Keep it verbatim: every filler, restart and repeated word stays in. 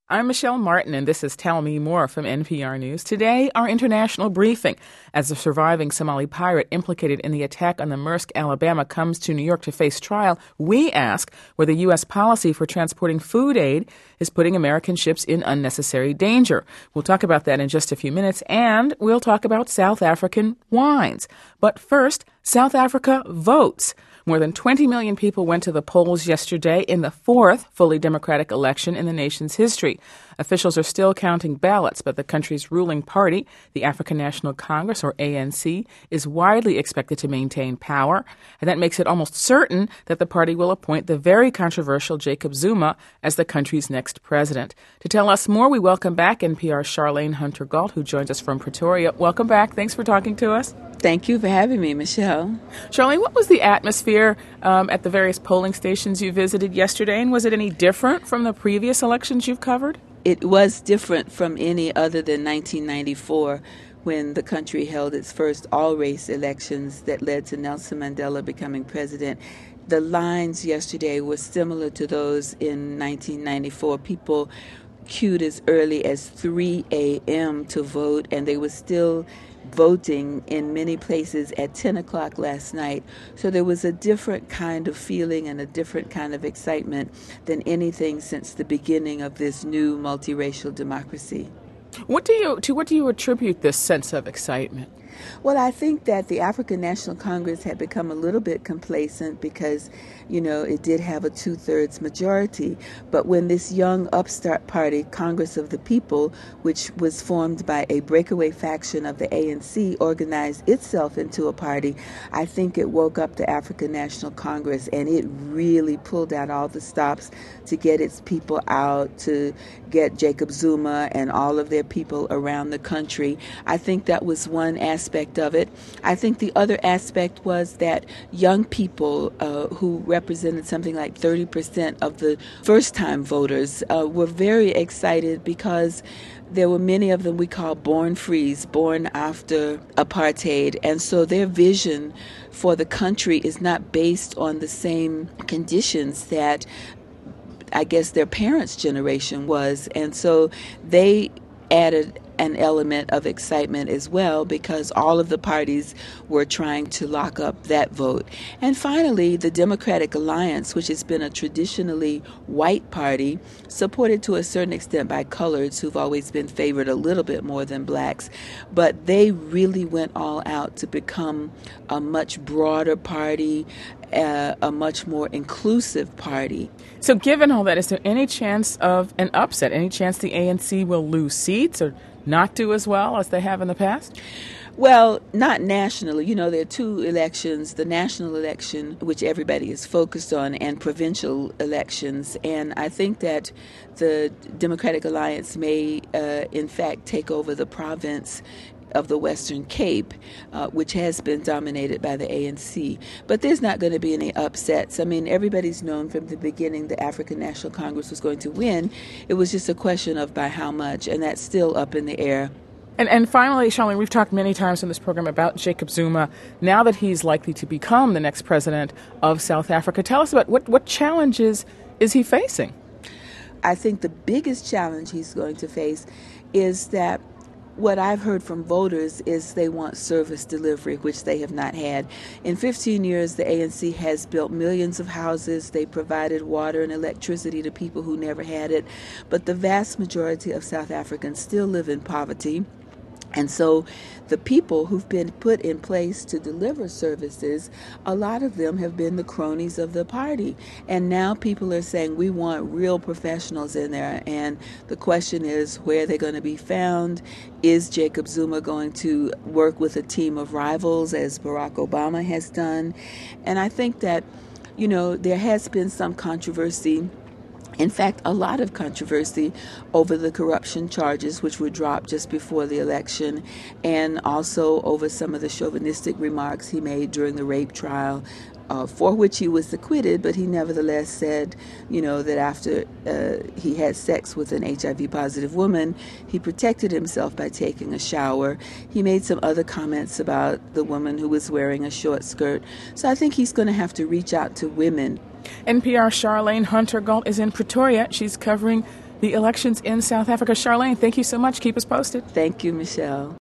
I'm Michelle Martin, and this is Tell Me More from N P R News. Today, our international briefing. As a surviving Somali pirate implicated in the attack on the Maersk, Alabama, comes to New York to face trial, we ask whether U S policy for transporting food aid is putting American ships in unnecessary danger. We'll talk about that in just a few minutes, and we'll talk about South African wines. But first, South Africa votes. More than twenty million people went to the polls yesterday in the fourth fully democratic election in the nation's history. Officials are still counting ballots, but the country's ruling party, the African National Congress, or A N C, is widely expected to maintain power, and that makes it almost certain that the party will appoint the very controversial Jacob Zuma as the country's next president. To tell us more, we welcome back N P R's Charlene Hunter-Gault, who joins us from Pretoria. Welcome back. Thanks for talking to us. Thank you for having me, Michelle. Charlene, what was the atmosphere um, at the various polling stations you visited yesterday, and was it any different from the previous elections you've covered? It was different from any other than nineteen ninety-four, when the country held its first all-race elections that led to Nelson Mandela becoming president. The lines yesterday were similar to those in nineteen ninety-four. People queued as early as three a.m. to vote, and they were still voting in many places at ten o'clock last night. So there was a different kind of feeling and a different kind of excitement than anything since the beginning of this new multiracial democracy. What do you, to what do you attribute this sense of excitement? Well, I think that the African National Congress had become a little bit complacent because, you know, it did have a two-thirds majority. But when this young upstart party, Congress of the People, which was formed by a breakaway faction of the A N C, organized itself into a party, I think it woke up the African National Congress, and it really pulled out all the stops to get its people out, to get Jacob Zuma and all of their people around the country. I think that was one aspect aspect of it. I think the other aspect was that young people uh, who represented something like thirty percent of the first-time voters uh, were very excited because there were many of them we call born frees, born after apartheid. And so their vision for the country is not based on the same conditions that I guess their parents' generation was. And so they added an element of excitement as well, because all of the parties were trying to lock up that vote. And finally, the Democratic Alliance, which has been a traditionally white party, supported to a certain extent by coloreds, who've always been favored a little bit more than blacks, but they really went all out to become a much broader party, uh, a much more inclusive party. So given all that, is there any chance of an upset? Any chance the A N C will lose seats or not do as well as they have in the past? Well, not nationally. You know, there are two elections, the national election, which everybody is focused on, and provincial elections. And I think that the Democratic Alliance may, uh, in fact, take over the province of the Western Cape, uh, which has been dominated by the A N C. But there's not going to be any upsets. I mean, everybody's known from the beginning the African National Congress was going to win. It was just a question of by how much, and that's still up in the air. And, and finally, Charlene, we've talked many times in this program about Jacob Zuma. Now that he's likely to become the next president of South Africa, tell us about what, what challenges is he facing? I think the biggest challenge he's going to face is that what I've heard from voters is they want service delivery, which they have not had. In fifteen years, the A N C has built millions of houses. They provided water and electricity to people who never had it. But the vast majority of South Africans still live in poverty. And so the people who've been put in place to deliver services, a lot of them have been the cronies of the party. And now people are saying, we want real professionals in there. And the question is, where are they going to be found? Is Jacob Zuma going to work with a team of rivals, as Barack Obama has done? And I think that, you know, there has been some controversy. In fact, a lot of controversy over the corruption charges which were dropped just before the election, and also over some of the chauvinistic remarks he made during the rape trial, uh, for which he was acquitted, but he nevertheless said, you know, that after uh, he had sex with an H I V-positive woman, he protected himself by taking a shower. He made some other comments about the woman who was wearing a short skirt. So I think he's going to have to reach out to women. N P R Charlene Hunter-Gault is in Pretoria. She's covering the elections in South Africa. Charlene, thank you so much. Keep us posted. Thank you, Michelle.